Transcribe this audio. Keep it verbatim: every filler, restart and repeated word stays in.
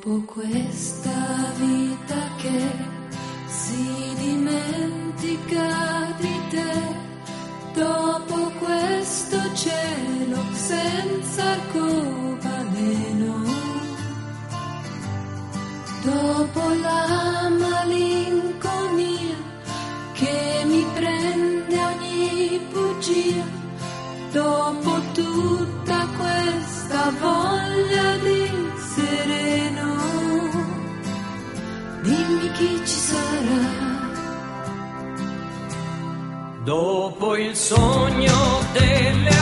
Dopo questa vita che si dimentica di te, dopo questo cielo senza arcobaleno, dopo la malinconia che mi prende ogni bugia, dopo tutta questa voglia di sereno, dimmi chi ci sarà. Dopo il sogno delle